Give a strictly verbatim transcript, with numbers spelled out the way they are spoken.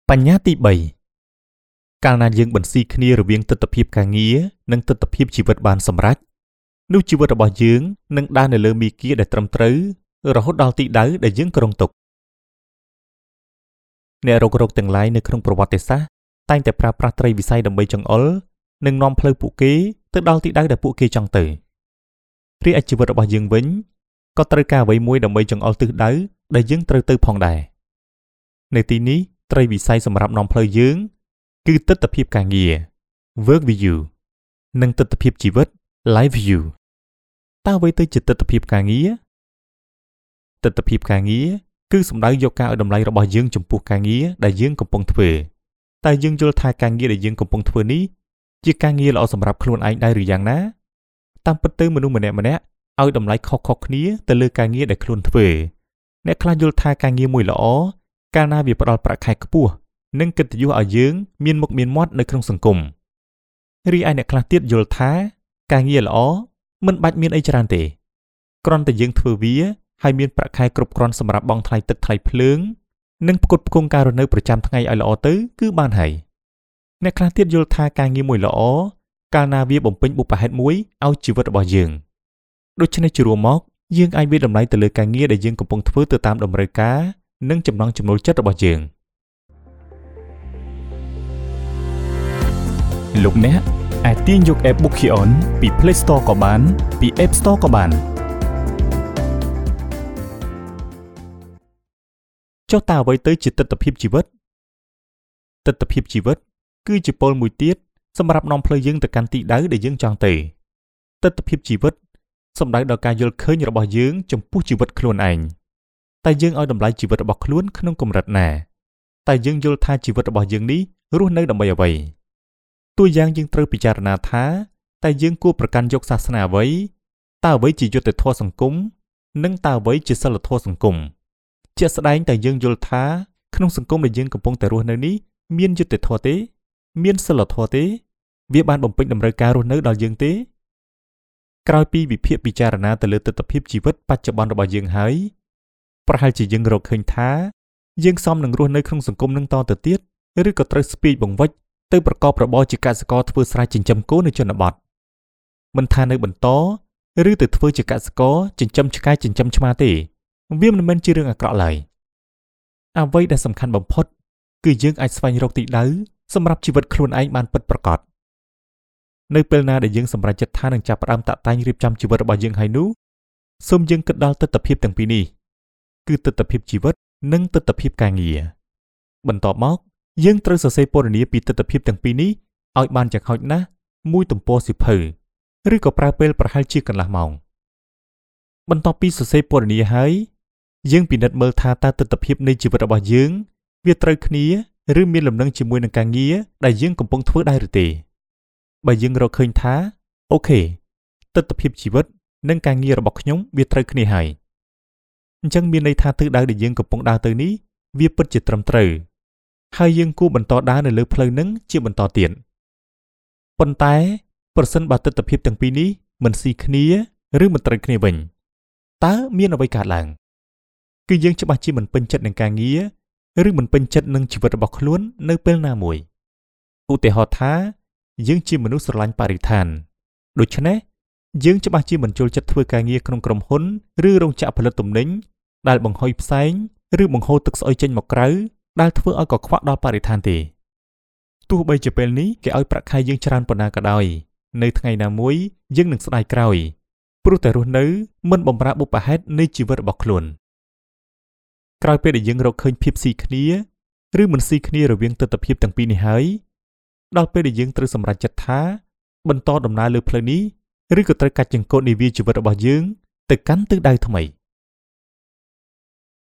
បញ្ហាទីបីកាលណាយើងបន្ស៊ីគ្នារវាងទស្សនវិជ្ជាការងារនិងទស្សនវិជ្ជាជីវិតបានសម្រេចនោះជីវិតរបស់យើងនឹងដើរនៅលើមីគៀដែលត្រឹមត្រូវរហូតដល់ទីដៅដែលយើងគ្រោងទុកអ្នករករកទាំងឡាយនៅក្នុងប្រវត្តិសាស្ត្រតែងតែប្រើប្រាស់ត្រីវិស័យដើម្បីចង្អុលនិងនាំផ្លូវពួកគេទៅដល់ទីដៅដែលពួកគេចង់ទៅរីឯជីវិតរបស់យើងវិញក៏ត្រូវការអ្វីមួយដើម្បីចង្អុលទិសដៅដែលយើងត្រូវទៅផងដែរនៅទីនេះត្រីវិស័យសម្រាប់នាំផ្លូវយើងគឺទស្សនវិជ្ជាការងារ work view និងទស្សនវិជ្ជាជីវិត life view តើអ្វីទៅជាទស្សនវិជ្ជាការងារទស្សនវិជ្ជាការងារគឺសំដៅយកការឲ្យតម្លៃរបស់យើងចំពោះការងារដែលយើងកំពុងធ្វើតែយើងយល់ថាការងារដែលយើងកំពុងធ្វើនេះជាការងារល្អសម្រាប់ខ្លួនឯងដែរឬយ៉ាងណាតាមពិតទៅមនុស្សម្នាក់ម្នាក់ឲ្យតម្លៃខុសៗគ្នាទៅលើការងារដែលខ្លួនធ្វើអ្នកខ្លះយល់ថាការងារមួយល្អកាលណាវាផ្ដល់ប្រាក់ខែខ្ពស់និងកិត្តិយសឲ្យយើងមានមុខមានមាត់នៅក្នុងសង្គមរីឯអ្នកខ្លះទៀតយល់ថាការងារល្អមិនបាច់មានអីច្រើនទេគ្រាន់តែយើងធ្វើវាហើយមានប្រាក់ខែគ្រប់គ្រាន់សម្រាប់បង់ថ្លៃទឹកថ្លៃភ្លើងនិងផ្គត់ផ្គង់ការរស់នៅប្រចាំថ្ងៃឲ្យល្អទៅគឺបានហើយអ្នកខ្លះទៀតយល់ថាការងារមួយល្អកាលណាវាបំពេញបុព្វហេតុមួយឲ្យជីវិតរបស់យើងដូច្នេះជារួមមកយើងអាចវាតម្លៃទៅលើការងារដែលយើងកំពុងធ្វើទៅតាមតម្រូវការនិងចំណង់ចំណូលចិត្តរបស់យើងលោកអ្នកអាចទាញយក app Bookion ពី Play Store ក៏បានពី App Store ក៏បានចុះតើអ្វីទៅជាទស្សនវិជ្ជាជីវិតទស្សនវិជ្ជាជីវិតគឺជាពលមួយទៀតសម្រាប់នាំផ្លូវយើងទៅកាន់ទីដៅដែលយើងចង់ទៅទស្សនវិជ្ជាជីវិតសំដៅដល់ការយល់ឃើញរបស់យើងចំពោះជីវិតខ្លួនឯងតែយើងឲ្យតម្លៃជីវិតរបស់ខ្លួនក្នុងកម្រិតណាតែយើងយល់ថាជីវិតរបស់យើងនេះរស់នៅដើម្បីអ្វីតួយ៉ាងយើងត្រូវពិចារណាថាតែយើងគួរប្រកាន់យកសាសនាអ្វីតើអ្វីជាយុត្តិធម៌សង្គមនិងតើអ្វីជាសីលធម៌សង្គមជាក់ស្ដែងតែយើងយល់ថាក្នុងសង្គមដែលយើងកំពុងតែរស់នៅនេះមានយុត្តិធម៌ទេមានសីលធម៌ទេវាបានបំពេញតម្រូវការរស់នៅដល់យើងទេក្រោយពីវិភាគពិចារណាទៅលើទស្សនវិជ្ជាជីវិតបច្ចុប្បន្នរបស់យើងហើយប្រហែលជាយើងរកឃើញថាយើងសមនឹងរស់នៅក្នុងសង្គមនឹងតទៅទៀតឬក៏ត្រូវស្ពាយបង្វិចទៅប្រកបរបរជាកសិករធ្វើស្រែចិញ្ចឹមគោនៅជនបទមិនថានៅបន្តឬទៅធ្វើជាកសិករចិញ្ចឹមឆ្កែចិញ្ចឹមឆ្មាទេវាមិនមែនជារឿងអាក្រក់ឡើយអ្វីដែលសំខាន់បំផុតគឺយើងអាចស្វែងរកទីដៅសម្រាប់ជីវិតខ្លួនឯងបានពិតប្រាកដនៅពេលណាដែលយើងសម្រេចចិត្តថានឹងចាប់ផ្ដើមតាក់តែងរៀបចំជីវិតរបស់យើងហើយនោះសូមយើងគិតដល់ទស្សនវិជ្ជាទាំងពីរនេះគឺទស្សនវិជ្ជាជីវិតនិងទស្សនវិជ្ជាការងារបន្ទាប់មកយើងត្រូវសរសេរពណ៌នាពីទស្សនវិជ្ជាទាំងពីរនេះឲ្យបានយ៉ាងហោចណាស់មួយទំព័រសៀវភៅឬក៏ប្រើពេលប្រហែលជាកន្លះម៉ោងបន្ទាប់ពីសរសេរពណ៌នាហើយយើងពិនិត្យមើលថាតើទស្សនវិជ្ជានៃជីវិតរបស់យើងវាត្រូវគ្នាឬមានលំនឹងជាមួយនឹងការងារដែលយើងកំពុងធ្វើដែរឬទេបើយើងរកឃើញថាអូខេទស្សនវិជ្ជាជីវិតនិងការងាររបស់ខ្ញុំវាត្រូវគ្នាហើយអញ្ចឹងមានន័យថាទិសដៅដែលយើងកំពុងដើរទៅនេះវាពិតជាត្រឹមត្រូវហើយយើងគួរបន្តដើរនៅលើផ្លូវនឹងជាបន្តទៀតប៉ុន្តែប្រសិនបើទស្សនវិជ្ជាទាំងពីរនេះមិនស៊ីគ្នាឬមិនត្រូវគ្នាវិញតើមានអ្វីកើតឡើងគឺយើងច្បាស់ជាមិនពេញចិត្តនឹងការងារឬមិនពេញចិត្តនឹងជីវិតរបស់ខ្លួននៅពេលណាមួយឧទាហរណ៍ថាយើងជាមនុស្សស្រឡាញ់បរិស្ថានដូច្នេះយើងច្បាស់ជាមិនចូលចិត្តធ្វើការងារក្នុងក្រុមហ៊ុនឬរោងចក្រផលិតទំនិញដែលបង្ហុយផ្សែងឬបង្ហូរទឹកស្អុយចេញមកក្រៅដែលធ្វើឲ្យកខ្វក់ដល់បរិស្ថានទេទោះបីជាពេលនេះគេឲ្យប្រាក់ខែយើងច្រើនប៉ុណ្ណាក៏ដោយនៅថ្ងៃណាមួយយើងនឹងស្ដាយក្រោយព្រោះតែរស់នៅមិនបម្រើបុព្វហេតុនៃជីវិតរបស់ខ្លួនក្រោយពេលដែលយើងរកឃើញភាពស៊ីគ្នាឬមិនស៊ីគ្នារវាងទស្សនវិជ្ជាទាំងពីរនេះហើយដល់ពេលដែលយើងត្រូវសម្រេចចិត្តថាបន្តដំណើរលើផ្លូវនេះឬក៏ត្រូវកាត់ចង្កូតនាវាជីវិតរបស់យើងទៅកាន់ទិសដៅថ្មី